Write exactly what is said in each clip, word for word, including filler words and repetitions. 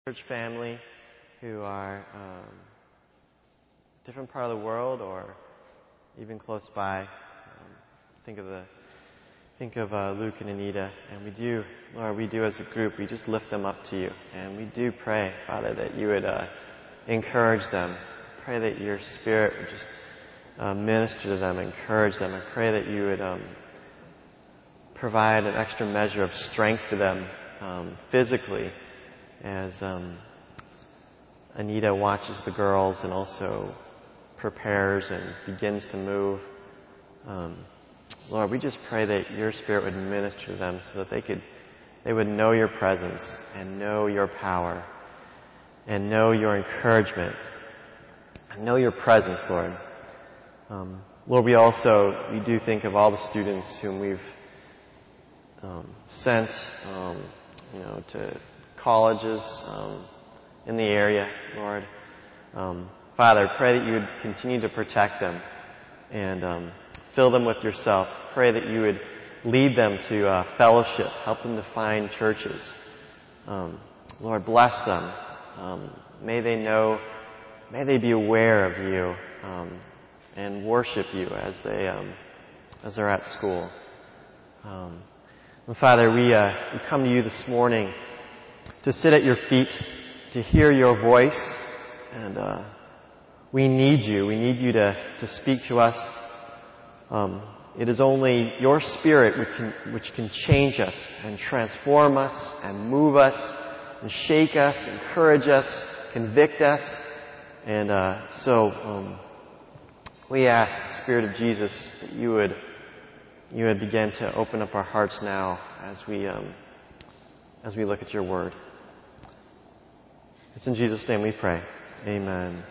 church family who are um, different part of the world or even close by. Um, think of the think of uh, Luke and Anita, and we do, Lord, we do as a group, we just lift them up to you, and we do pray, Father, that you would uh, encourage them. Pray that your Spirit would just uh, minister to them, encourage them. I pray that you would um, provide an extra measure of strength to them um, physically, as um, Anita watches the girls and also prepares and begins to move. Um, Lord, we just pray that your Spirit would minister to them so that they could, they would know your presence and know your power and know your encouragement and know your presence, Lord. Um, Lord, we also, we do think of all the students whom we've um, sent, um, you know, to colleges um, in the area, Lord. Um, Father, I pray that you would continue to protect them and um, fill them with yourself. Pray that you would lead them to uh, fellowship, help them to find churches. Um, Lord, bless them. Um, may they know, may they be aware of you um, and worship you as they um, as they're at school. Um, and Father, we, uh, we come to you this morning to sit at your feet, to hear your voice, and uh, we need you. We need you to, to speak to us. Um, it is only your Spirit which can, which can change us and transform us and move us and shake us, encourage us, convict us. And uh, so um, we ask the Spirit of Jesus that you would you would begin to open up our hearts now as we um, as we look at your word. It's in Jesus' name we pray. Amen.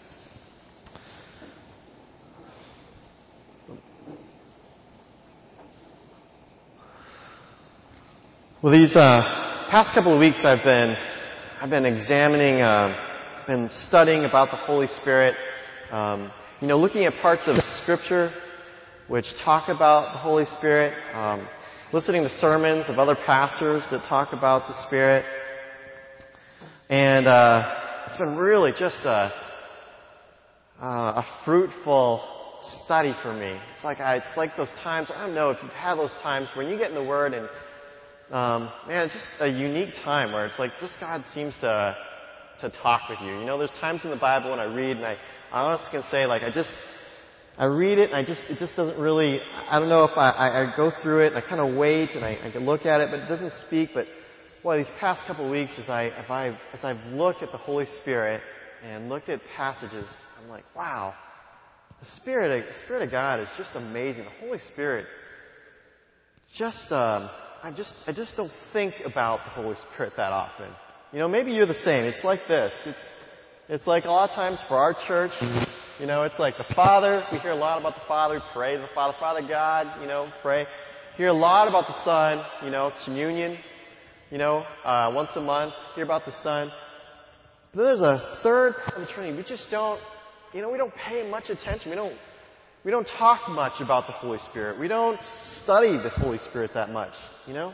Well, these uh, past couple of weeks, I've been I've been examining, uh, been studying about the Holy Spirit. Um, you know, looking at parts of Scripture which talk about the Holy Spirit. Um, listening to sermons of other pastors that talk about the Spirit. And uh, it's been really just a, uh, a fruitful study for me. It's like I, it's like those times, I don't know if you've had those times when you get in the Word and, um, man, it's just a unique time where it's like just God seems to to talk with you. You know, there's times in the Bible when I read and I, I honestly can say, like, I just, I read it and I just, it just doesn't really, I don't know if I, I, I go through it and I kind of wait and I, I can look at it, but it doesn't speak. But boy, these past couple of weeks, as I, if I've, as I've looked at the Holy Spirit and looked at passages, I'm like, wow, the Spirit, the Spirit of God is just amazing. The Holy Spirit, just, um, I just, I just don't think about the Holy Spirit that often. You know, maybe you're the same. It's like this. It's, it's like a lot of times for our church, you know, it's like the Father. We hear a lot about the Father. We pray to the Father, Father God, you know, pray. Hear a lot about the Son, you know, communion. You know, uh, once a month, hear about the Son. But then there's a third part of the Trinity. We just don't, you know, we don't pay much attention. We don't, we don't talk much about the Holy Spirit. We don't study the Holy Spirit that much, you know.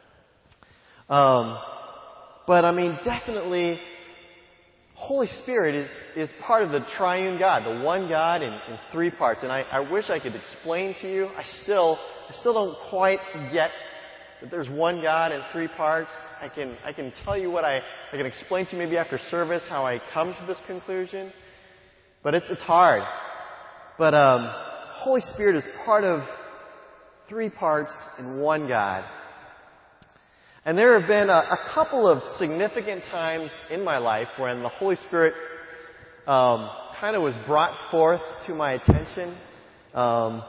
Um, but I mean, definitely, Holy Spirit is, is part of the triune God, the one God in, in three parts. And I, I wish I could explain to you. I still, I still don't quite get that there's one God in three parts. I can, I can tell you what I, I can explain to you maybe after service how I come to this conclusion. But it's, it's hard. But, um, Holy Spirit is part of three parts in one God. And there have been a, a couple of significant times in my life when the Holy Spirit, um, kind of was brought forth to my attention. Um,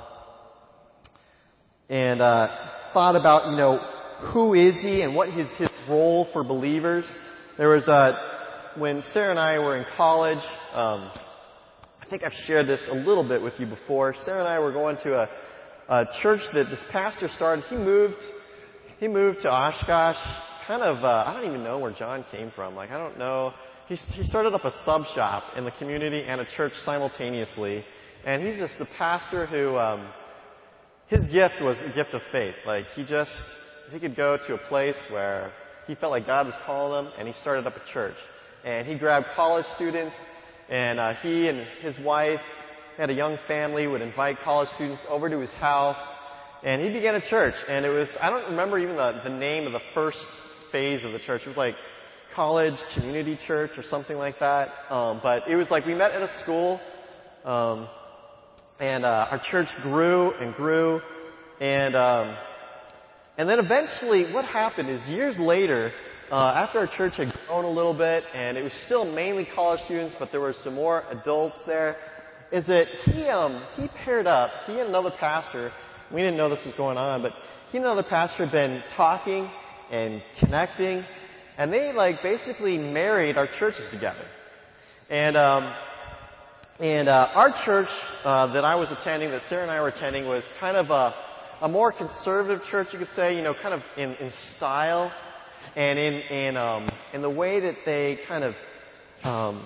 and, uh, thought about, you know, who is He and what is His role for believers. There was a, when Sarah and I were in college, um, I think I've shared this a little bit with you before. Sarah and I were going to a, a church that this pastor started. He moved, he moved to Oshkosh, kind of, uh, I don't even know where John came from. Like, I don't know. He, he started up a sub shop in the community and a church simultaneously. And he's just the pastor who, um, his gift was a gift of faith. Like, he just, he could go to a place where he felt like God was calling him, and he started up a church. And he grabbed college students, and uh, he and his wife had a young family, would invite college students over to his house, and he began a church. And it was, I don't remember even the, the name of the first phase of the church. It was like College Community Church or something like that. Um, but it was like we met at a school, um, and uh, our church grew and grew, and um, and then eventually what happened is years later, uh, after our church had grown a little bit, and it was still mainly college students, but there were some more adults there, is that he um, he paired up, he and another pastor. We didn't know this was going on, but he and another pastor had been talking and connecting, and they like basically married our churches together. And um, and uh, our church uh, that I was attending, that Sarah and I were attending, was kind of a a more conservative church, you could say, you know, kind of in, in style and in in um, in the way that they kind of um,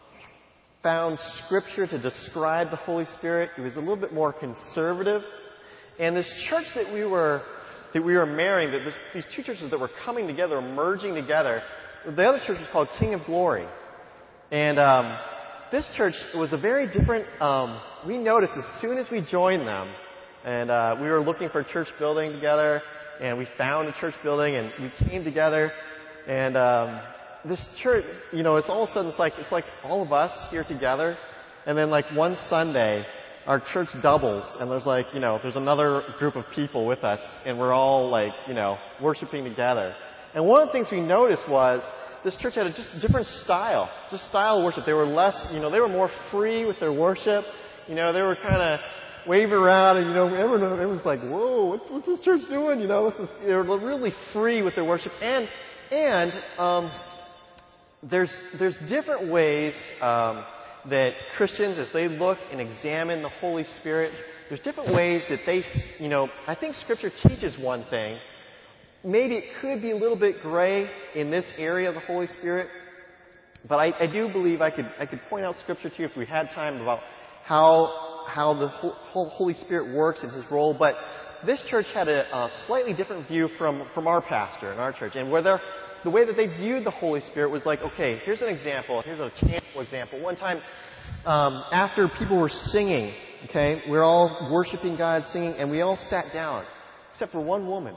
found Scripture to describe the Holy Spirit. It was a little bit more conservative. And this church that we were that we were marrying, that this, these two churches that were coming together, merging together, the other church was called King of Glory. And um, this church was a very different. Um, we noticed as soon as we joined them, and uh, we were looking for a church building together, and we found a church building, and we came together, and um, this church, you know, it's all of a sudden it's like it's like all of us here together, and then like one Sunday, our church doubles, and there's like, you know, there's another group of people with us, and we're all like, you know, worshiping together. And one of the things we noticed was this church had a just different style, just style of worship. They were less, you know, they were more free with their worship. You know, they were kind of waving around, and you know, everyone, everyone was like, "Whoa, what's, what's this church doing?" You know, this is, they were really free with their worship, and and um, there's there's different ways um, that Christians, as they look and examine the Holy Spirit, there's different ways that they, you know, I think Scripture teaches one thing. Maybe it could be a little bit gray in this area of the Holy Spirit, but I, I do believe I could I could point out Scripture to you if we had time about how how the whole Holy Spirit works and His role. But this church had a, a slightly different view from from our pastor in our church, and where they're the way that they viewed the Holy Spirit was like, okay, here's an example. Here's a tangible example. One time, um, after people were singing, okay, we we're all worshiping God, singing, and we all sat down, except for one woman.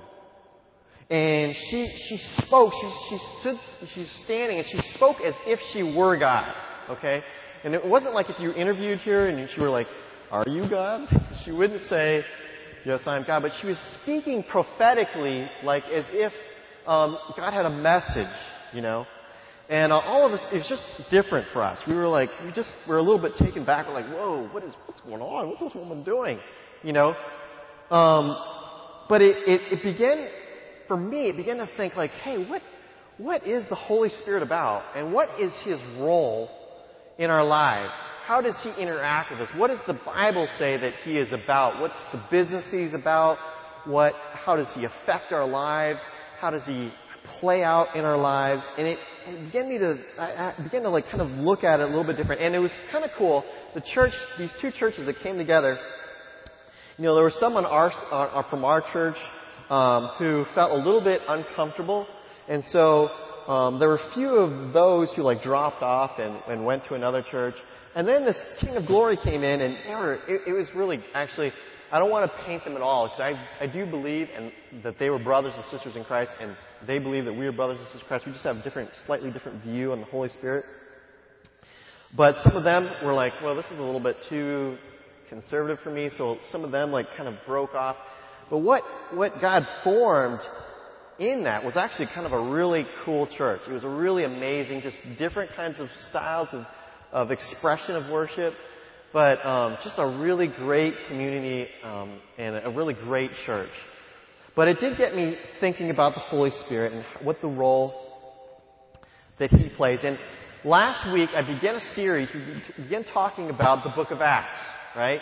And she she spoke. She she stood. She's standing, and she spoke as if she were God. Okay, and it wasn't like if you interviewed her and she were like, "Are you God?" She wouldn't say, "Yes, I'm God," but she was speaking prophetically, like as if Um, God had a message, you know, and uh, all of us, it was just different for us. We were like, we just were a little bit taken back. We're like, whoa, what is, what's going on? What's this woman doing? You know, um, but it, it, it began, for me, it began to think like, hey, what, what is the Holy Spirit about? And what is His role in our lives? How does He interact with us? What does the Bible say that He is about? What's the business He's about? What, how does He affect our lives? How does He play out in our lives? And it, it began me to, I, I began to like kind of look at it a little bit different. And it was kind of cool. The church, these two churches that came together, you know, there was someone our, our, from our church um, who felt a little bit uncomfortable, and so um, there were a few of those who like dropped off and, and went to another church. And then this King of Glory came in, and they were, it, it was really actually. I don't want to paint them at all, because I, I do believe and that they were brothers and sisters in Christ, and they believe that we are brothers and sisters in Christ. We just have a different, slightly different view on the Holy Spirit. But some of them were like, well, this is a little bit too conservative for me, so some of them like kind of broke off. But what, what God formed in that was actually kind of a really cool church. It was a really amazing, just different kinds of styles of, of expression of worship. But um, just a really great community um, and a really great church. But it did get me thinking about the Holy Spirit and what the role that He plays. And last week I began a series. We began talking about the book of Acts, right?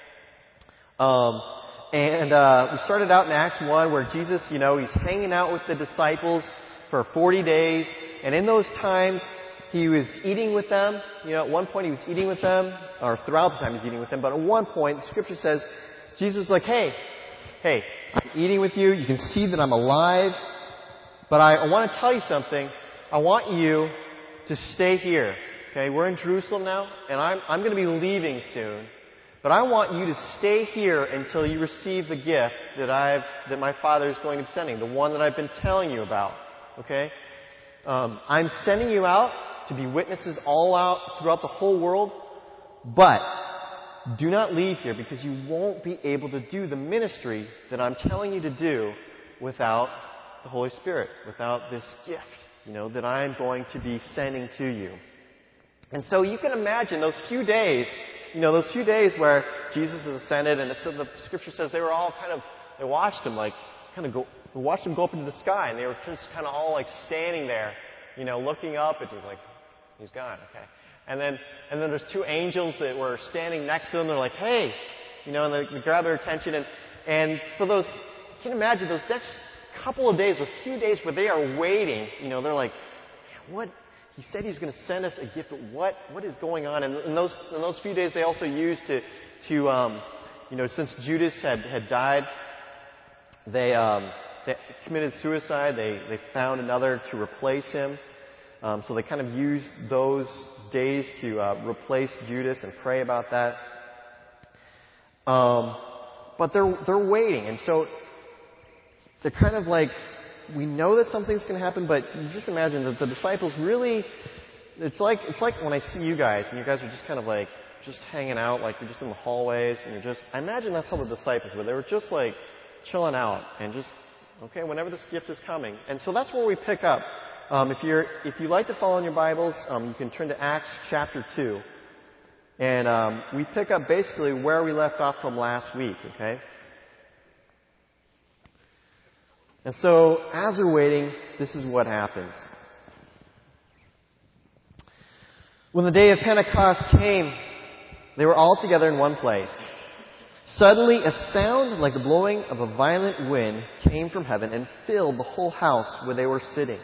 Um, and uh, we started out in Acts one where Jesus, you know, He's hanging out with the disciples for forty days. And in those times, He was eating with them. You know, at one point He was eating with them, or throughout the time He was eating with them. But at one point, the Scripture says, Jesus was like, hey, hey, I'm eating with you. You can see that I'm alive. But I, I want to tell you something. I want you to stay here. Okay, we're in Jerusalem now, and I'm, I'm going to be leaving soon. But I want you to stay here until you receive the gift that I've, that my Father is going to be sending, the one that I've been telling you about. Okay? Um, I'm sending you out to be witnesses all out throughout the whole world, but do not leave here because you won't be able to do the ministry that I'm telling you to do without the Holy Spirit, without this gift, you know, that I'm going to be sending to you. And so you can imagine those few days, you know, those few days where Jesus is ascended, and it said, the Scripture says they were all kind of, they watched him like, kind of go, they watched him go up into the sky, and they were just kind of all like standing there, you know, looking up, and he's like, he's gone, okay. And then, and then there's two angels that were standing next to him. They're like, hey, you know, and they, they grab their attention. And, and for those, you can imagine those next couple of days, or few days where they are waiting, you know, they're like, what? He said he's going to send us a gift, but what, what is going on? And in those, in those few days, they also used to, to, um, you know, since Judas had, had died, they, um, they committed suicide. They, they found another to replace him. Um, so they kind of used those days to uh, replace Judas and pray about that. Um, but they're they're waiting, and so they're kind of like, we know that something's going to happen, but you just imagine that the disciples really, it's like it's like when I see you guys, and you guys are just kind of like just hanging out, like you're just in the hallways, and you're just, I imagine that's how the disciples were. They were just like chilling out and just, okay, whenever this gift is coming. And so that's where we pick up. Um, if you're, if you like to follow in your Bibles, um, you can turn to Acts chapter two, and um, we pick up basically where we left off from last week. Okay. And so, as we're waiting, this is what happens. When the day of Pentecost came, they were all together in one place. Suddenly, a sound like the blowing of a violent wind came from heaven and filled the whole house where they were sitting.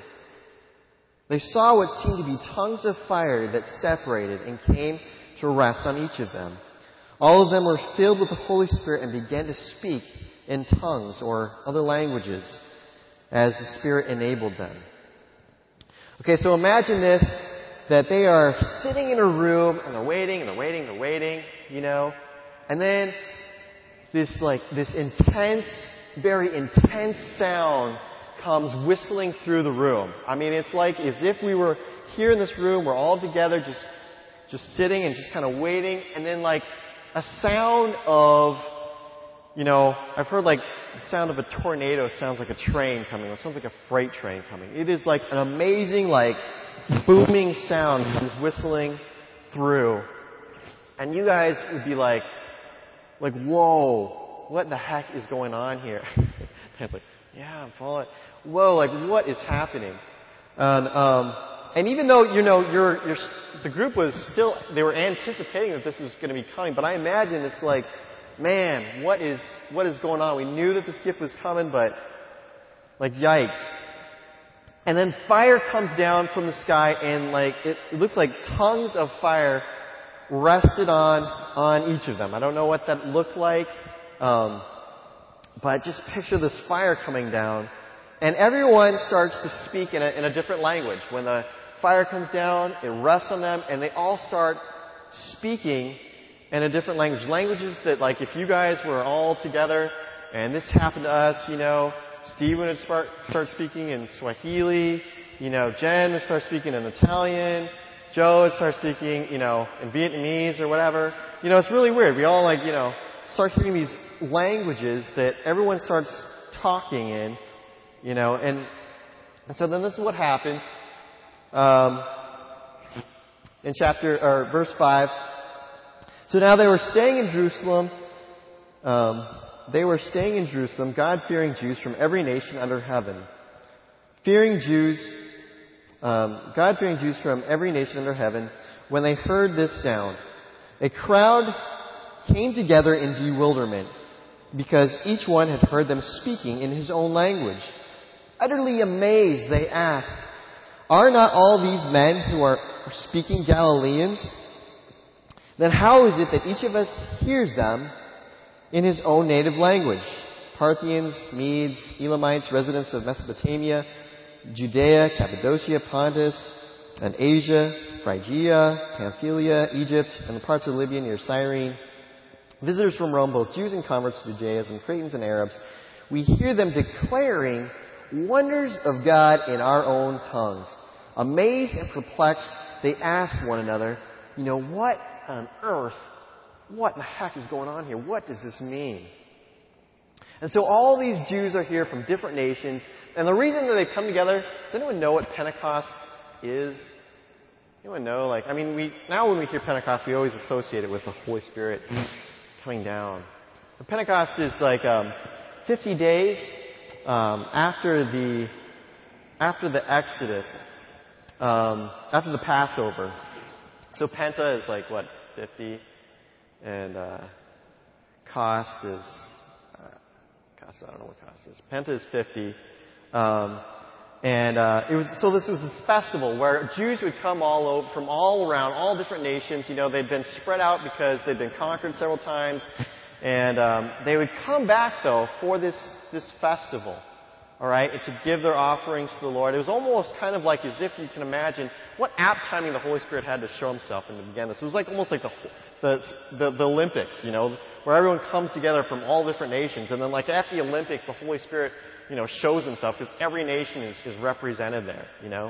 They saw what seemed to be tongues of fire that separated and came to rest on each of them. All of them were filled with the Holy Spirit and began to speak in tongues or other languages as the Spirit enabled them. Okay, so imagine this, that they are sitting in a room and they're waiting and they're waiting and they're waiting, you know, and then this like, this intense, very intense sound comes whistling through the room. I mean, it's like as if we were here in this room, we're all together just, just sitting and just kind of waiting, and then like a sound of, you know, I've heard like the sound of a tornado sounds like a train coming. It sounds like a freight train coming. It is like an amazing, like, booming sound comes whistling through. And you guys would be like, like, whoa, what the heck is going on here? And it's like, yeah, I'm following. Whoa, like, what is happening? And, um, and even though, you know, you're, you're, the group was still, they were anticipating that this was going to be coming, but I imagine it's like, man, what is, what is going on? We knew that this gift was coming, but like, yikes. And then fire comes down from the sky, and like, it, it looks like tongues of fire rested on, on each of them. I don't know what that looked like, um, but just picture this fire coming down, and everyone starts to speak in a, in a different language. When the fire comes down, it rests on them, and they all start speaking in a different language. Languages that, like, if you guys were all together and this happened to us, you know, Stephen would start, start speaking in Swahili, you know, Jen would start speaking in Italian, Joe would start speaking, you know, in Vietnamese or whatever. You know, it's really weird. We all, like, you know, start hearing these languages that everyone starts talking in, you know, and, and so then this is what happens. Um, in chapter, or verse five. So now they were staying in Jerusalem, um, they were staying in Jerusalem, God-fearing Jews from every nation under heaven. Fearing Jews, um, God-fearing Jews from every nation under heaven, when they heard this sound, a crowd came together in bewilderment, because each one had heard them speaking in his own language. Utterly amazed, they asked, "Are not all these men who are speaking Galileans? Then how is it that each of us hears them in his own native language? Parthians, Medes, Elamites, residents of Mesopotamia, Judea, Cappadocia, Pontus, and Asia, Phrygia, Pamphylia, Egypt, and the parts of Libya near Cyrene. Visitors from Rome, both Jews and converts to Judaism, Cretans and Arabs, we hear them declaring wonders of God in our own tongues. Amazed and perplexed, they ask one another, you know, what on earth, what in the heck is going on here? What does this mean? And so all these Jews are here from different nations. And the reason that they come together, does anyone know what Pentecost is? Anyone know? Like, I mean, we now when we hear Pentecost, we always associate it with the Holy Spirit coming down. But Pentecost is like um, fifty days um, after the after the Exodus, um, after the Passover. So Penta is like what, fifty, and uh, cost is. I don't know what cost is. Penta is fifty. Um, and uh, it was so this was this festival where Jews would come all over, from all around, all different nations. You know, they'd been spread out because they'd been conquered several times. And um, they would come back, though, for this, this festival. All right? And to give their offerings to the Lord. It was almost kind of like as if you can imagine what apt timing the Holy Spirit had to show himself and to begin this. It was like almost like the, the, the, the Olympics, you know, where everyone comes together from all different nations. And then like at the Olympics, the Holy Spirit, you know, shows himself because every nation is, is represented there, you know.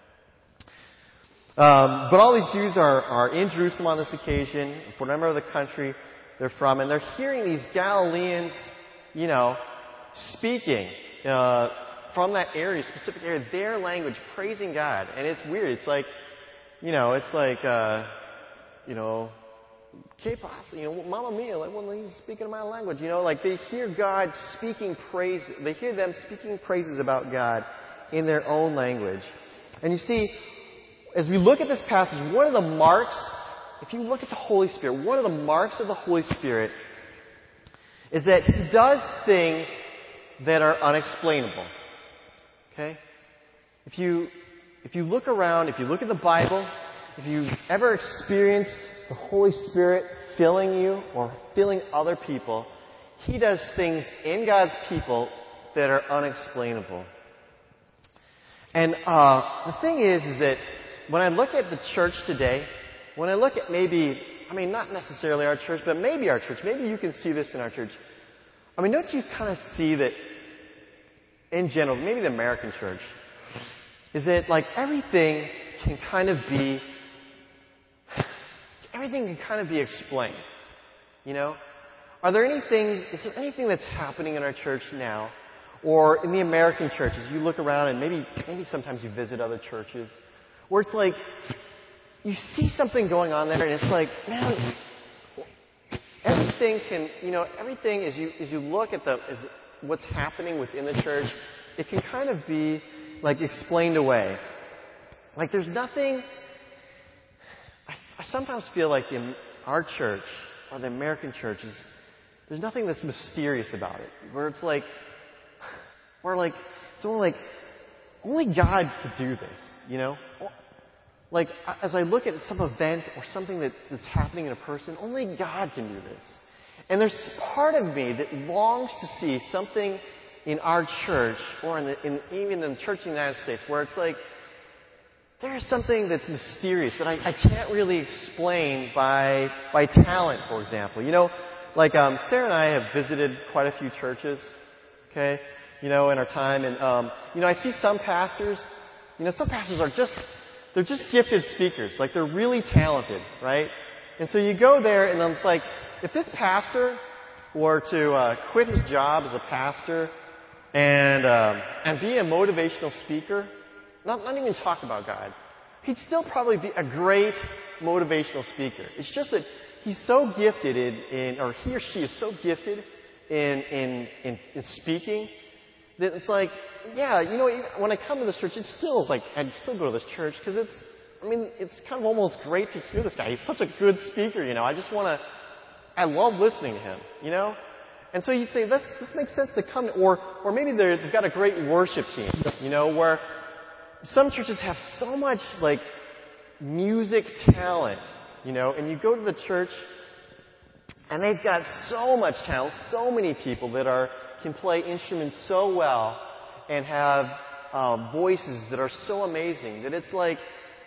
Um, but all these Jews are, are in Jerusalem on this occasion, for whatever of the country they're from, and they're hearing these Galileans, you know, speaking uh, from that area, specific area, their language, praising God. And it's weird. It's like, you know, it's like, uh, you know, que pasa, you know, Mamma Mia, like when he's speaking my language, you know, like they hear God speaking praise, they hear them speaking praises about God in their own language. And you see, as we look at this passage, one of the marks, if you look at the Holy Spirit, one of the marks of the Holy Spirit is that He does things that are unexplainable. Okay? If you, if you look around, if you look at the Bible, if you've ever experienced the Holy Spirit filling you or filling other people, He does things in God's people that are unexplainable. And uh, the thing is, is that when I look at the church today, when I look at maybe, I mean, not necessarily our church, but maybe our church, maybe you can see this in our church. I mean, don't you kind of see that in general, maybe the American church, is that like everything can kind of be, everything can kind of be explained, you know? Are there anything, is there anything that's happening in our church now, or in the American churches, you look around and maybe, maybe sometimes you visit other churches, where it's like, you see something going on there and it's like, man, everything can, you know, everything as you, as you look at the, as what's happening within the church, it can kind of be like explained away. Like there's nothing, I, I sometimes feel like the, our church, or the American church is, there's nothing that's mysterious about it. Where it's like, where like, it's only like, only God could do this, you know? Like, as I look at some event or something that, that's happening in a person, only God can do this. And there's part of me that longs to see something in our church, or in, the, in even in the church in the United States, where it's like, there is something that's mysterious that I, I can't really explain by by talent, for example. You know, like um, Sarah and I have visited quite a few churches, okay, you know, in our time. And, um, you know, I see some pastors, you know, some pastors are just, they're just gifted speakers. Like, they're really talented, right? And so you go there, and it's like, if this pastor were to uh, quit his job as a pastor and um, and be a motivational speaker, not, not even talk about God, he'd still probably be a great motivational speaker. It's just that he's so gifted in, in or he or she is so gifted in, in, in, in speaking that it's like, yeah, you know, when I come to this church, it's still like, I'd still go to this church because it's, I mean, it's kind of almost great to hear this guy. He's such a good speaker, you know. I just want to, I love listening to him, you know. And so you'd say, this, this makes sense to come, or, or maybe they've got a great worship team, you know, where some churches have so much, like, music talent, you know, and you go to the church, and they've got so much talent, so many people that are, can play instruments so well, and have uh, voices that are so amazing that it's like,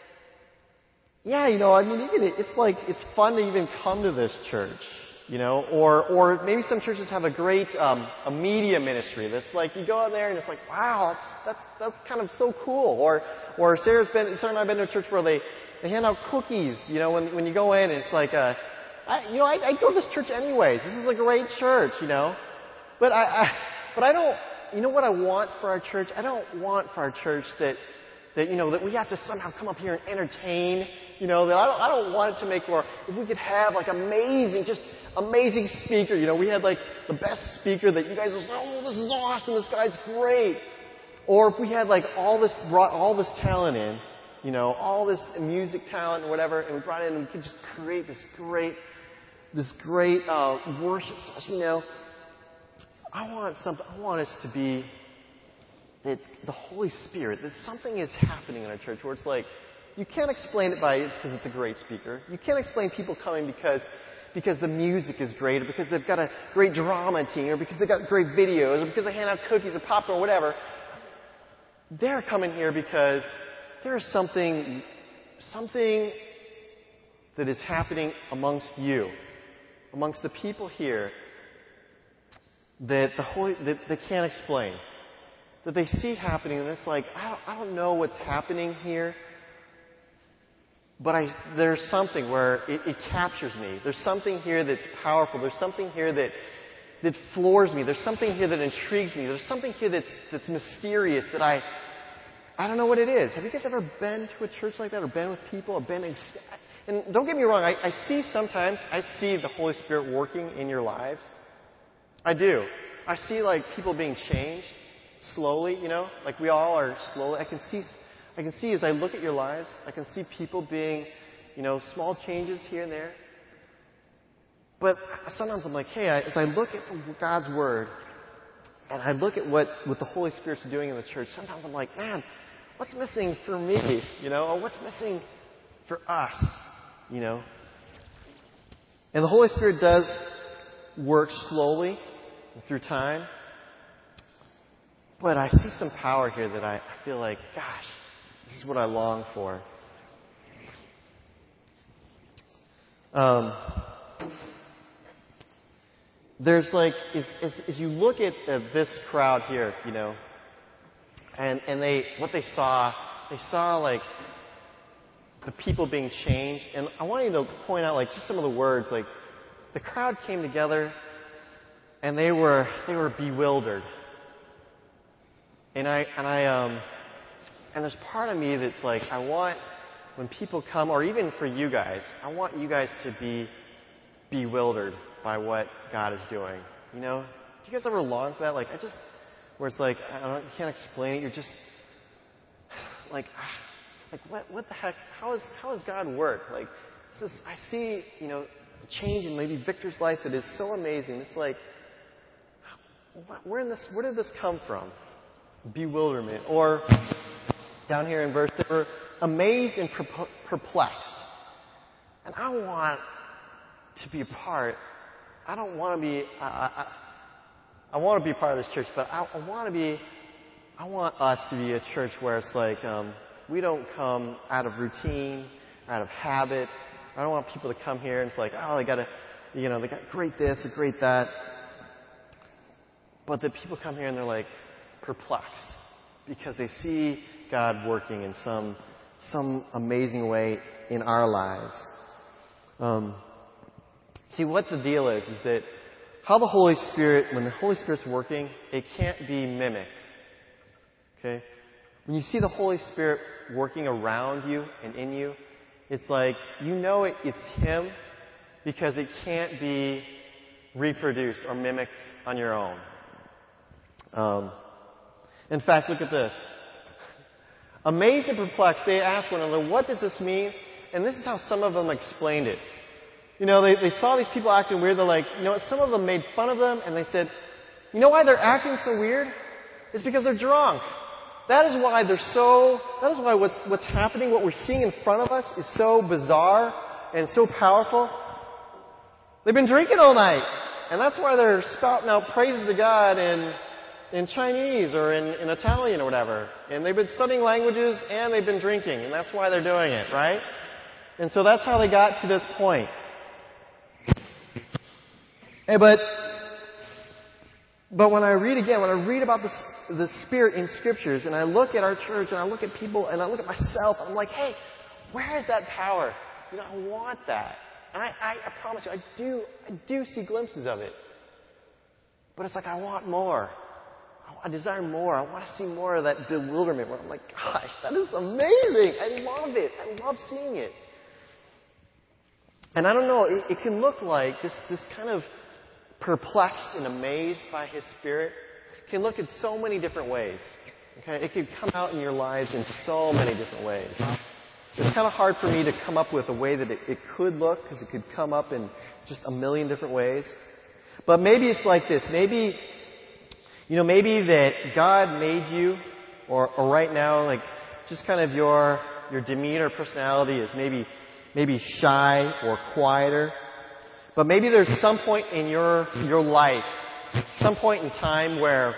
yeah, you know, I mean, even it, it's like, it's fun to even come to this church, you know, or, or maybe some churches have a great, um, a media ministry that's like, you go out there and it's like, wow, that's, that's, that's kind of so cool. Or, or Sarah's been, Sarah and I have been to a church where they, they hand out cookies, you know, when, when you go in, and it's like, uh, I, you know, I, I go to this church anyways. This is a great church, you know. But I, I, but I don't, you know what I want for our church? I don't want for our church that, that, you know, that we have to somehow come up here and entertain. You know, that I don't, I don't want it to make more, if we could have like amazing, just amazing speaker. You know, we had like the best speaker that you guys was, oh, this is awesome, this guy's great. Or if we had like all this, brought all this talent in, you know, all this music talent or whatever, and we brought it in and we could just create this great, this great, uh, worship session, you know. I want something, I want us to be that the Holy Spirit, that something is happening in our church where it's like, you can't explain it by it's because it's a great speaker. You can't explain people coming because because the music is great, or because they've got a great drama team, or because they've got great videos, or because they hand out cookies or popcorn or whatever. They're coming here because there is something something that is happening amongst you, amongst the people here, that the Holy that they can't explain, that they see happening, and it's like, I don't, I don't know what's happening here. But I, there's something where it, it captures me. There's something here that's powerful. There's something here that that floors me. There's something here that intrigues me. There's something here that's that's mysterious that I I don't know what it is. Have you guys ever been to a church like that, or been with people, or been? And don't get me wrong. I, I see sometimes I see the Holy Spirit working in your lives. I do. I see like people being changed slowly. You know, like we all are slowly. I can see. I can see as I look at your lives, I can see people being, you know, small changes here and there. But sometimes I'm like, hey, I, as I look at God's Word, and I look at what, what the Holy Spirit's doing in the church, sometimes I'm like, man, what's missing for me, you know, or what's missing for us, you know? And the Holy Spirit does work slowly through time. But I see some power here that I, I feel like, gosh, this is what I long for. Um, there's like, as, as, as you look at uh, this crowd here, you know, and, and they, what they saw, they saw like the people being changed. And I want you to point out like just some of the words, like the crowd came together and they were, they were bewildered. And I, and I, um, and there's part of me that's like, I want, when people come, or even for you guys, I want you guys to be bewildered by what God is doing. You know? Do you guys ever long for that? Like, I just, where it's like, I don't know, you can't explain it, you're just, like, like, what, what the heck, how is, how does God work? Like, this is, I see, you know, a change in maybe Victor's life that is so amazing. It's like, where in this, where did this come from? Bewilderment. Or down here in verse, they were amazed and perplexed. And I want to be a part. I don't want to be. I, I, I want to be part of this church, but I, I want to be. I want us to be a church where it's like um, we don't come out of routine, out of habit. I don't want people to come here and it's like, oh, they got to, you know, they got great this or great that. But that people come here and they're like perplexed because they see God working in some some amazing way in our lives. Um, see, what the deal is, is that how the Holy Spirit, when the Holy Spirit's working, it can't be mimicked. Okay? When you see the Holy Spirit working around you and in you, it's like, you know it, it's Him because it can't be reproduced or mimicked on your own. Um, in fact, look at this. Amazed and perplexed, they asked one another, what does this mean? And this is how some of them explained it. You know, they, they saw these people acting weird. They're like, you know what, some of them made fun of them, and they said, you know why they're acting so weird? It's because they're drunk. That is why they're so, that is why what's, what's happening, what we're seeing in front of us is so bizarre and so powerful. They've been drinking all night. And that's why they're spouting out praises to God and, in Chinese or in, in Italian or whatever. And they've been studying languages and they've been drinking, and that's why they're doing it, right? And so that's how they got to this point. Hey, but but when I read again, when I read about the, the Spirit in Scriptures, and I look at our church, and I look at people, and I look at myself, and I'm like, hey, where is that power? You know, I want that. And I, I, I promise you, I do, I do see glimpses of it. But it's like, I want more. I desire more. I want to see more of that bewilderment where I'm like, gosh, that is amazing. I love it. I love seeing it. And I don't know, it, it can look like this, this kind of perplexed and amazed by His Spirit can look in so many different ways. Okay? It can come out in your lives in so many different ways. It's kind of hard for me to come up with a way that it, it could look, because it could come up in just a million different ways. But maybe it's like this. Maybe, you know, maybe that God made you, or, or right now, like, just kind of your, your demeanor, personality is maybe, maybe shy or quieter. But maybe there's some point in your, your life, some point in time where,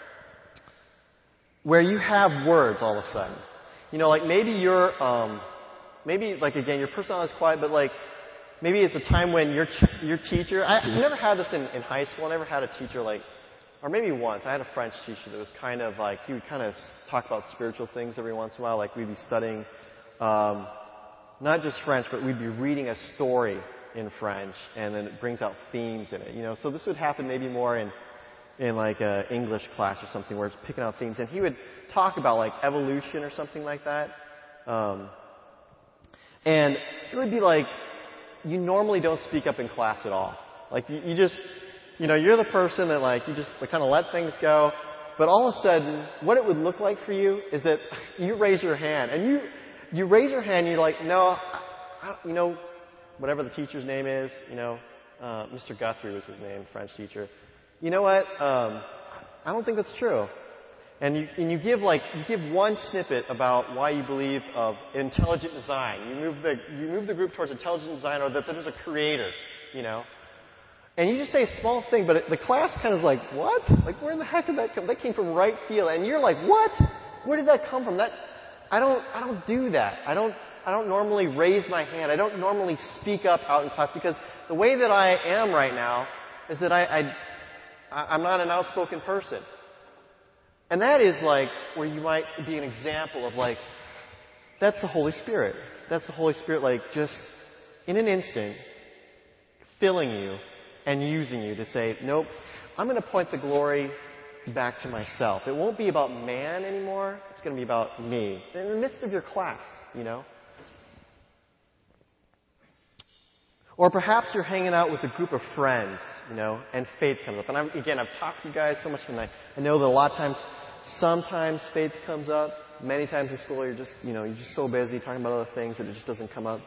where you have words all of a sudden. You know, like maybe you're, um, maybe like again, your personality is quiet, but like maybe it's a time when your your teacher. I, I never had this in, in high school. I never had a teacher like, or maybe once. I had a French teacher that was kind of like he would kind of talk about spiritual things every once in a while. Like we'd be studying, um, not just French, but we'd be reading a story in French, and then it brings out themes in it. You know, so this would happen maybe more in. in like a English class or something where it's picking out themes. And he would talk about like evolution or something like that. Um, and it would be like, you normally don't speak up in class at all. Like you, you just, you know, you're the person that like, you just kind of let things go. But all of a sudden, what it would look like for you is that you raise your hand. And you, you raise your hand and you're like, no, I, I, you know, whatever the teacher's name is, you know, uh, Mister Guthrie was his name, French teacher. You know what? Um, I don't think that's true. And you, and you give like you give one snippet about why you believe of intelligent design. You move the you move the group towards intelligent design, or that there's a creator. You know, and you just say a small thing, but it, the class kind of is like, what? Like, where the heck did that come? That came from right field, and you're like, what? Where did that come from? That I don't I don't do that. I don't I don't normally raise my hand. I don't normally speak up out in class because the way that I am right now is that I. I I'm not an outspoken person. And that is like where you might be an example of like, that's the Holy Spirit. That's the Holy Spirit like just in an instant filling you and using you to say, nope, I'm going to point the glory back to myself. It won't be about man anymore. It's going to be about me. In the midst of your class, you know. Or perhaps you're hanging out with a group of friends, you know, and faith comes up. And I'm, again, I've talked to you guys so much tonight. I know that a lot of times, sometimes faith comes up. Many times in school, you're just, you know, you're just so busy talking about other things that it just doesn't come up.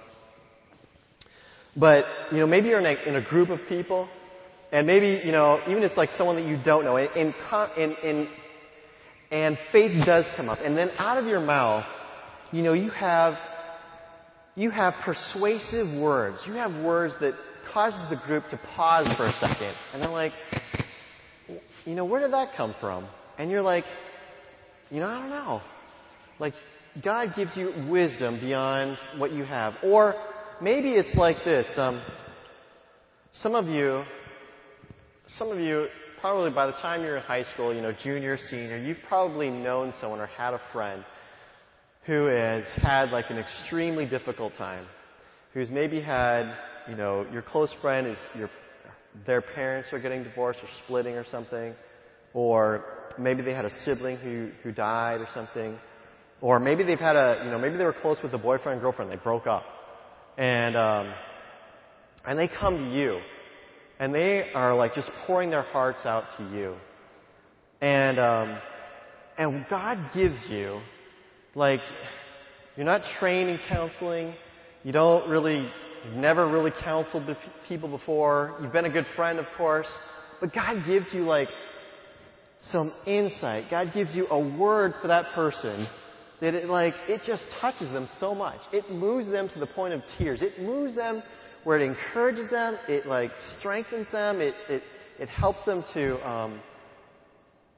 But, you know, maybe you're in a, in a group of people, and maybe, you know, even it's like someone that you don't know, and, and, and, and faith does come up. And then out of your mouth, you know, you have You have persuasive words. You have words that causes the group to pause for a second. And they're like, you know, where did that come from? And you're like, you know, I don't know. Like, God gives you wisdom beyond what you have. Or maybe it's like this. Um, some of you, some of you, probably by the time you're in high school, you know, junior, senior, you've probably known someone or had a friend who has had like an extremely difficult time, who's maybe had, you know, your close friend is your, their parents are getting divorced or splitting or something, or maybe they had a sibling who, who died or something, or maybe they've had a, you know, maybe they were close with a boyfriend and girlfriend, they broke up, and um, and they come to you, and they are like just pouring their hearts out to you, and um, and God gives you. Like, you're not trained in counseling. You don't really, you've never really counseled people before. You've been a good friend, of course. But God gives you, like, some insight. God gives you a word for that person that, it, like, it just touches them so much. It moves them to the point of tears. It moves them where it encourages them. It, like, strengthens them. It, it, it helps them to, um,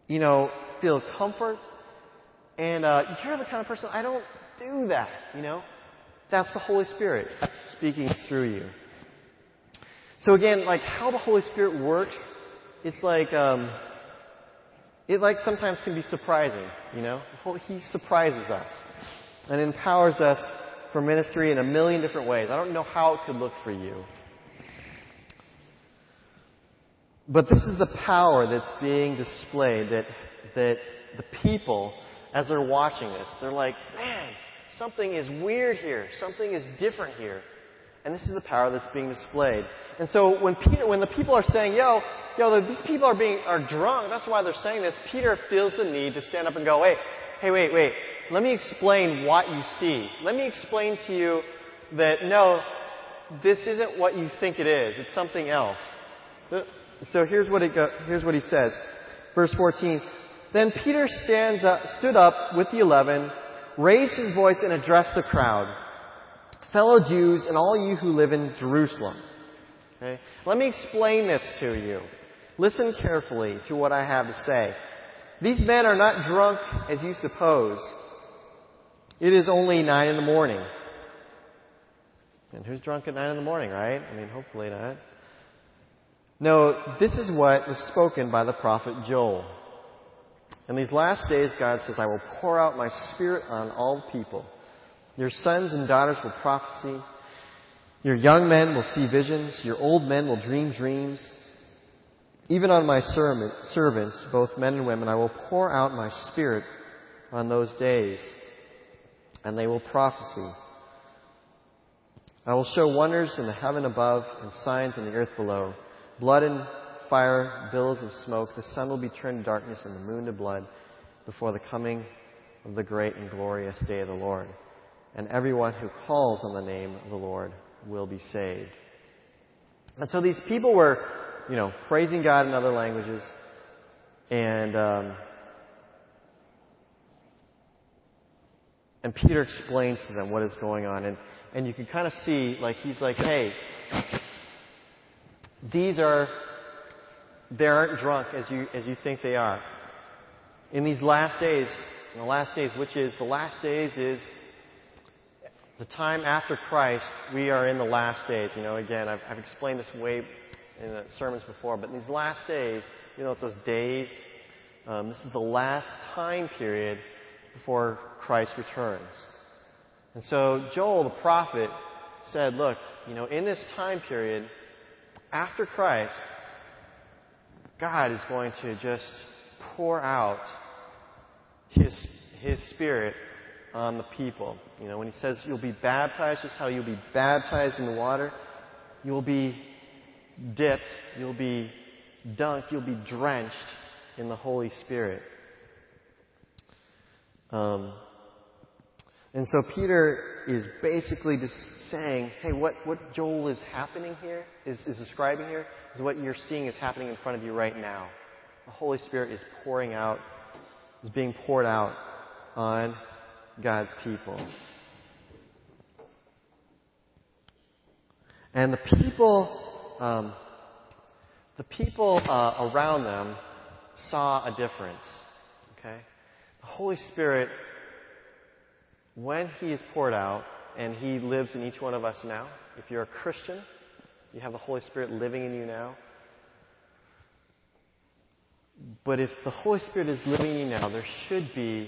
you know, feel comfort. And uh, you're the kind of person, I don't do that, you know. That's the Holy Spirit speaking through you. So again, like how the Holy Spirit works, it's like, um, it like sometimes can be surprising, you know. He surprises us and empowers us for ministry in a million different ways. I don't know how it could look for you. But this is the power that's being displayed that, that the people, as they're watching this, they're like, man, something is weird here. Something is different here. And this is the power that's being displayed. And so when Peter, when the people are saying, yo, yo, these people are being, are drunk, that's why they're saying this, Peter feels the need to stand up and go, hey, hey, wait, wait, let me explain what you see. Let me explain to you that, no, this isn't what you think it is. It's something else. So here's what, it go, here's what he says. Verse fourteen. Then Peter stands up, stood up with the eleven, raised his voice and addressed the crowd. Fellow Jews and all you who live in Jerusalem. Okay? Let me explain this to you. Listen carefully to what I have to say. These men are not drunk as you suppose. It is only nine in the morning. And who's drunk at nine in the morning, right? I mean, hopefully not. No, this is what was spoken by the prophet Joel. In these last days, God says, I will pour out my Spirit on all people. Your sons and daughters will prophesy. Your young men will see visions. Your old men will dream dreams. Even on my servants, both men and women, I will pour out my Spirit on those days, and they will prophesy. I will show wonders in the heaven above and signs in the earth below. Blood and fire, billows of smoke. The sun will be turned to darkness and the moon to blood before the coming of the great and glorious day of the Lord. And everyone who calls on the name of the Lord will be saved. And so these people were, you know, praising God in other languages. And, um, and Peter explains to them what is going on. And, and you can kind of see, like, he's like, hey, these are, they aren't drunk as you, as you think they are. In these last days, in the last days, which is, the last days is the time after Christ, we are in the last days. You know, again, I've, I've explained this way in the sermons before, but in these last days, you know, it says days. Um, this is the last time period before Christ returns. And so Joel, the prophet, said, look, you know, in this time period, after Christ, God is going to just pour out His, His Spirit on the people. You know, when He says you'll be baptized, just how you'll be baptized in the water, you'll be dipped, you'll be dunked, you'll be drenched in the Holy Spirit. Um, and so Peter is basically just saying, hey, what, what Joel is happening here, is, is describing here, is what you're seeing is happening in front of you right now. The Holy Spirit is pouring out, is being poured out on God's people. And the people, um, the people uh, around them saw a difference. Okay? The Holy Spirit, when He is poured out, and He lives in each one of us now, if you're a Christian, you have the Holy Spirit living in you now. But if the Holy Spirit is living in you now, there should be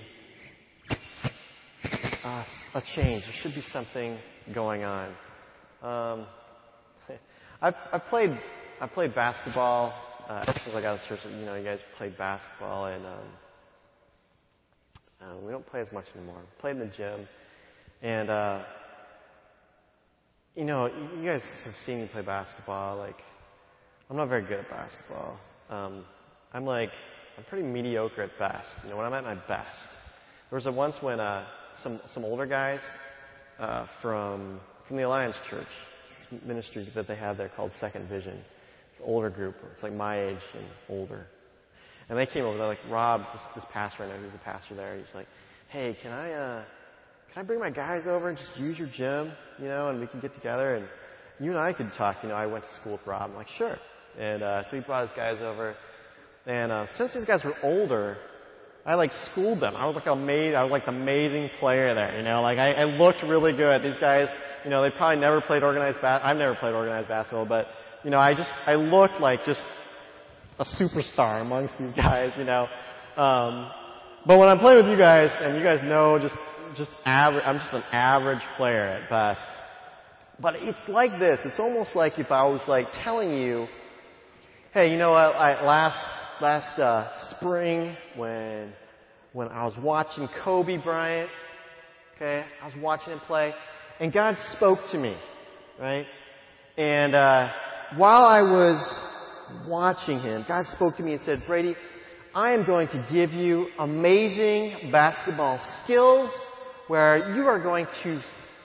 uh, a change. There should be something going on. Um, I've, I've played I played basketball uh, ever since I got to church. You know, you guys played basketball, and um, uh, we don't play as much anymore. Played in the gym, and uh, you know, you guys have seen me play basketball. Like, I'm not very good at basketball. Um, I'm like, I'm pretty mediocre at best. You know, when I'm at my best. There was a once when uh, some some older guys uh, from from the Alliance Church ministry that they have there called Second Vision. It's an older group. It's like my age and older. And they came over. They're like, Rob, this, this pastor I know, who's a pastor there. He's like, hey, can I uh, can I bring my guys over and just use your gym, you know, and we can get together and you and I could talk. You know, I went to school with Rob. I'm like, sure. And uh, so he brought his guys over. And uh, since these guys were older, I like schooled them. I was like amazing. I was like the amazing player there. You know, like I, I looked really good. These guys, you know, they probably never played organized bas- I've never played organized basketball, but you know, I just I looked like just a superstar amongst these guys. You know, um, but when I'm playing with you guys, and you guys know, just just average. I'm just an average player at best. But it's like this. It's almost like if I was like telling you, hey, you know what? I, last last uh, spring when when I was watching Kobe Bryant, okay, I was watching him play, and God spoke to me, right? And uh, while I was watching him, God spoke to me and said, Brady, I am going to give you amazing basketball skills where you are going to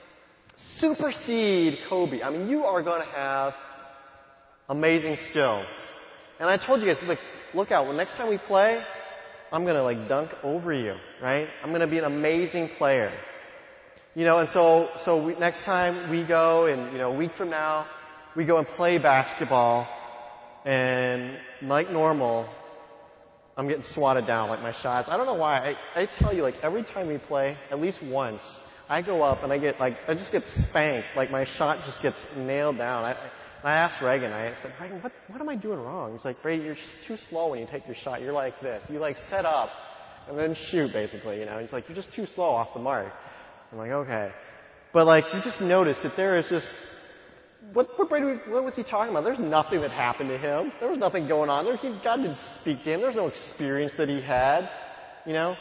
supersede Kobe. I mean, you are going to have amazing skills. And I told you guys, like, look out, well, next time we play, I'm going to, like, dunk over you, right? I'm going to be an amazing player. You know, and so, so we, next time we go, and, you know, a week from now, we go and play basketball, and like normal, I'm getting swatted down, like my shots. I don't know why. I, I tell you, like, every time we play, at least once, I go up and I get, like, I just get spanked. Like, my shot just gets nailed down. I, I asked Reagan, I said, Reagan, what, what am I doing wrong? He's like, Brady, you're just too slow when you take your shot. You're like this. You, like, set up and then shoot, basically, you know. He's like, you're just too slow off the mark. I'm like, okay. But, like, you just notice that there is just, what, what Brady, what was he talking about? There's nothing that happened to him. There was nothing going on there. He, God didn't speak to him. There's no experience that he had, you know.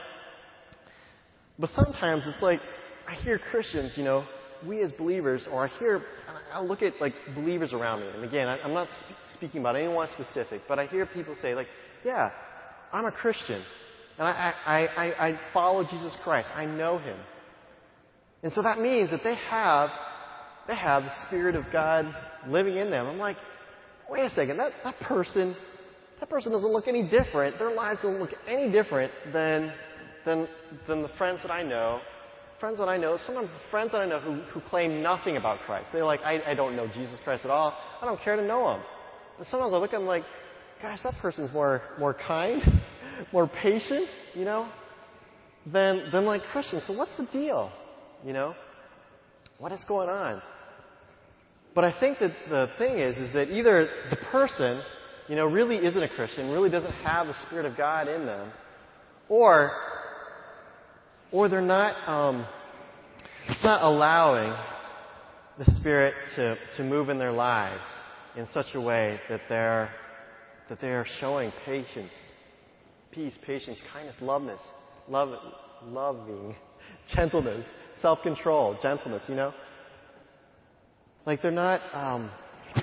But sometimes it's like, I hear Christians, you know, we as believers, or I hear, I look at, like, believers around me. And again, I, I'm not sp- speaking about anyone specific, but I hear people say, like, yeah, I'm a Christian. And I, I, I, I follow Jesus Christ. I know him. And so that means that they have, they have the Spirit of God living in them. I'm like, wait a second, that, that person, that person doesn't look any different. Their lives don't look any different than, than, than the friends that I know. Friends that I know, sometimes friends that I know who, who claim nothing about Christ. They're like, I, I don't know Jesus Christ at all. I don't care to know him. And sometimes I look at them like, gosh, that person's more, more kind, more patient, you know, than, than like Christians. So what's the deal? You know? What is going on? But I think that the thing is, is that either the person, you know, really isn't a Christian, really doesn't have the Spirit of God in them, or, or they're not, um, not allowing the Spirit to, to move in their lives in such a way that they're, that they are showing patience, peace, patience, kindness, loveness, love, loving, gentleness, self-control, gentleness, you know? Like they're not, um,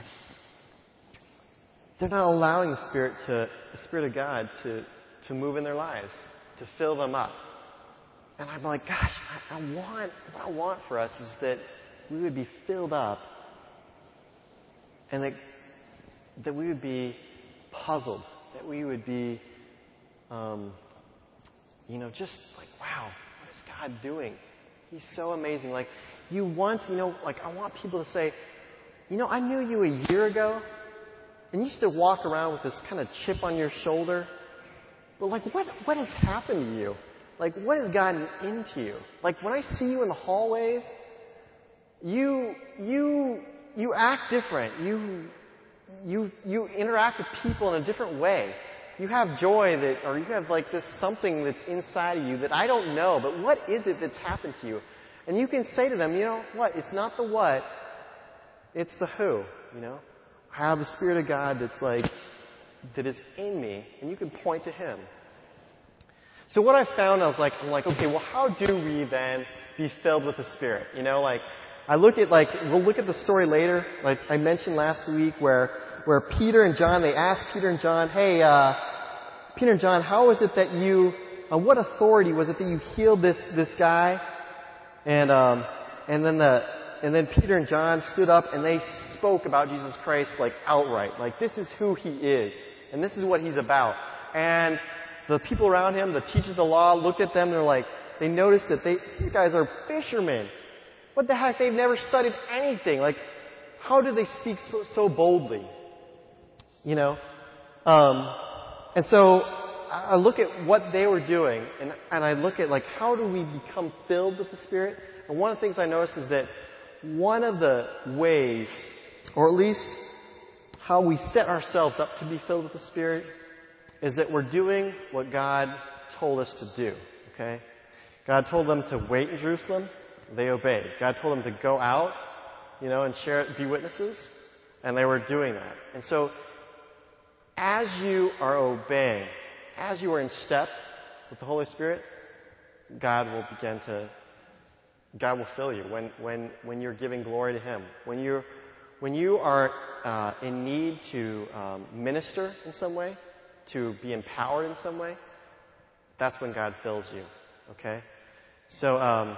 they're not allowing the Spirit to, the Spirit of God to, to move in their lives, to fill them up. And I'm like, gosh, I, I want, what I want for us is that we would be filled up and that, that we would be puzzled, that we would be, um, you know, just like, wow, what is God doing? He's so amazing. Like, you want, you know, like, I want people to say, you know, I knew you a year ago, and you used to walk around with this kind of chip on your shoulder. But, like, what, what has happened to you? Like, what has gotten into you? Like, when I see you in the hallways, you, you, you act different. You, you, you interact with people in a different way. You have joy that, or you have, like, this something that's inside of you that I don't know, but what is it that's happened to you? And you can say to them, you know what? It's not the what, it's the who, you know? I have the Spirit of God that's like, that is in me, and you can point to Him. So what I found, I was like, I'm like, okay, well, how do we then be filled with the Spirit? You know, like, I look at, like, we'll look at the story later, like I mentioned last week, where, where Peter and John, they asked Peter and John, hey, uh, Peter and John, how is it that you, uh, what authority was it that you healed this, this guy? And, um, and then the, and then Peter and John stood up and they spoke about Jesus Christ, like, outright. Like, this is who He is. And this is what He's about. And the people around Him, the teachers of the law, looked at them and they're like, they noticed that they, these guys are fishermen. What the heck? They've never studied anything. Like, how do they speak so, so boldly? You know? Um, and so I look at what they were doing, and, and I look at, like, how do we become filled with the Spirit? And one of the things I noticed is that one of the ways, or at least how we set ourselves up to be filled with the Spirit, is that we're doing what God told us to do, okay? God told them to wait in Jerusalem. They obeyed. God told them to go out, you know, and share, be witnesses, and they were doing that. And so, as you are obeying, as you are in step with the Holy Spirit, God will begin to, God will fill you when, when, when you're giving glory to Him. When you're, when you are uh, in need to um, minister in some way, to be empowered in some way, that's when God fills you, okay? So, um,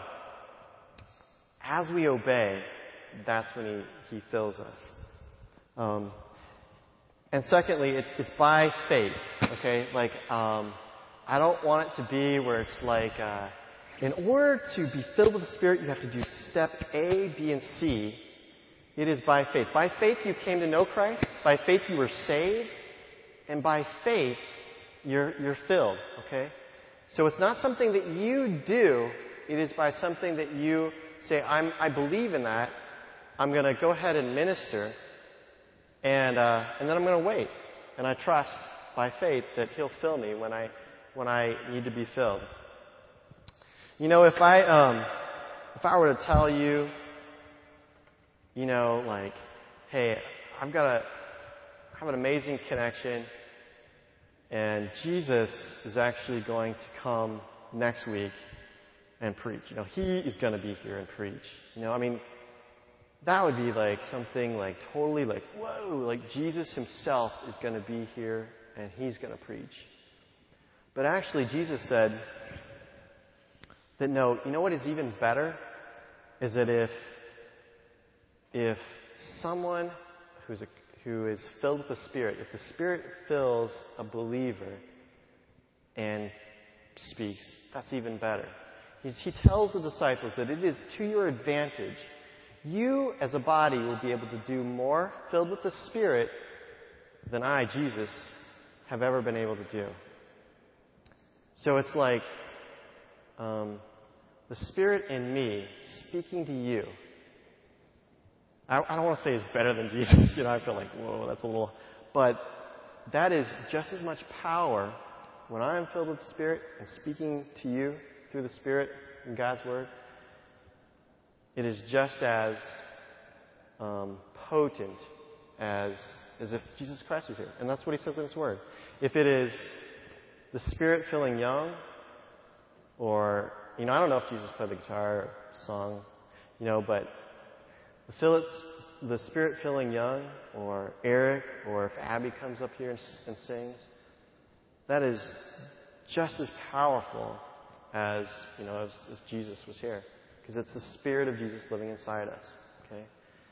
as we obey, that's when He, he fills us. Um, and secondly, it's, it's by faith, okay? Like, um, I don't want it to be where it's like, uh, in order to be filled with the Spirit, you have to do step A, B, and C. It is by faith. By faith you came to know Christ. By faith you were saved. And by faith you're, you're filled, okay? So it's not something that you do. It is by something that you say, I'm, I believe in that. I'm going to go ahead and minister. And, uh, and then I'm going to wait. And I trust by faith that He'll fill me when I, when I need to be filled. You know, if I, um, if I were to tell you, you know, like, hey, I've got a, I have an amazing connection, and Jesus is actually going to come next week and preach. You know, He is going to be here and preach. You know, I mean, that would be like something like totally like, whoa, like Jesus Himself is going to be here and He's going to preach. But actually, Jesus said that no, you know what is even better? Is that if, if someone who's a, who is filled with the Spirit, if the Spirit fills a believer and speaks, that's even better. He's, he tells the disciples that it is to your advantage. You, as a body, will be able to do more filled with the Spirit than I, Jesus, have ever been able to do. So it's like um, the Spirit in me speaking to you. I, I don't want to say it's better than Jesus. You know, I feel like, whoa, that's a little... But that is just as much power when I am filled with the Spirit and speaking to you through the Spirit in God's Word. It is just as um, potent as, as if Jesus Christ was here. And that's what He says in His Word. If it is the Spirit filling young, or, you know, I don't know if Jesus played the guitar or sung, you know, but the, fill the Spirit filling young, or Eric, or if Abby comes up here and, and sings, that is just as powerful as, you know, as if Jesus was here. Because it's the Spirit of Jesus living inside us. Okay?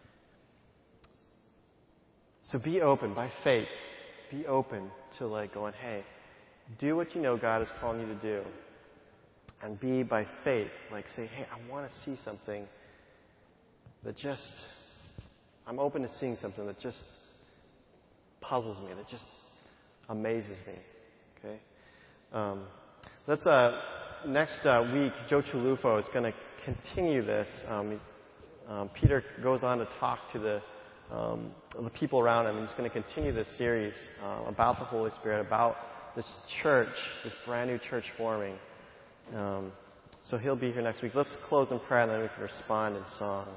So be open by faith. Be open to like going, hey, do what you know God is calling you to do. And be by faith, like say, hey, I want to see something that just, I'm open to seeing something that just puzzles me, that just amazes me. Okay? Um, let's, uh, next uh, week, Joe Chulufo is going to continue this. Um, um, Peter goes on to talk to the, um, the people around him, and he's going to continue this series uh, about the Holy Spirit, about this church, this brand new church forming. Um, so he'll be here next week. Let's close in prayer, and then we can respond in song.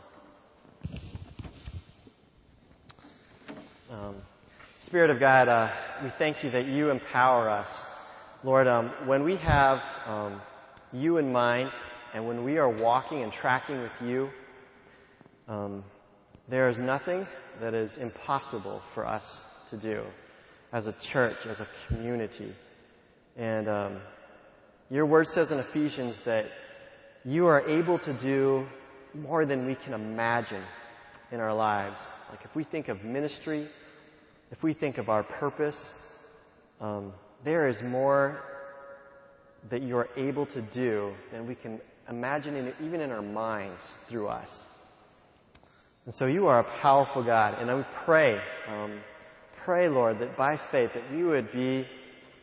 Um, Spirit of God, uh, we thank you that you empower us. Lord, um, when we have um, you in mind, and when we are walking and tracking with you, um, there is nothing that is impossible for us to do as a church, as a community. And um, your word says in Ephesians that you are able to do more than we can imagine in our lives. Like if we think of ministry, if we think of our purpose, um, there is more that you are able to do than we can imagine, in, even in our minds, through us. And so you are a powerful God. And I would pray, um, pray, Lord, that by faith that we would be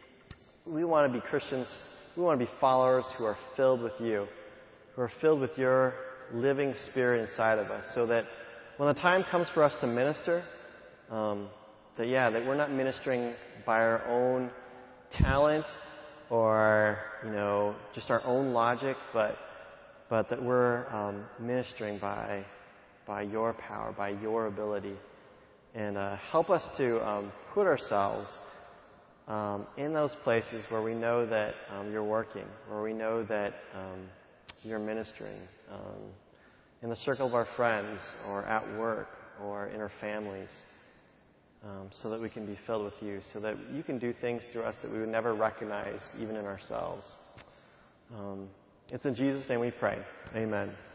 we want to be Christians. We want to be followers who are filled with you, who are filled with your living Spirit inside of us, so that when the time comes for us to minister, um, that, yeah, that we're not ministering by our own talent or, you know, just our own logic, but but that we're um, ministering by by your power, by your ability. And uh, help us to um, put ourselves um, in those places where we know that um, you're working, where we know that um, you're ministering, um, in the circle of our friends, or at work, or in our families, um, so that we can be filled with you, so that you can do things through us that we would never recognize, even in ourselves. Um, it's in Jesus' name we pray. Amen.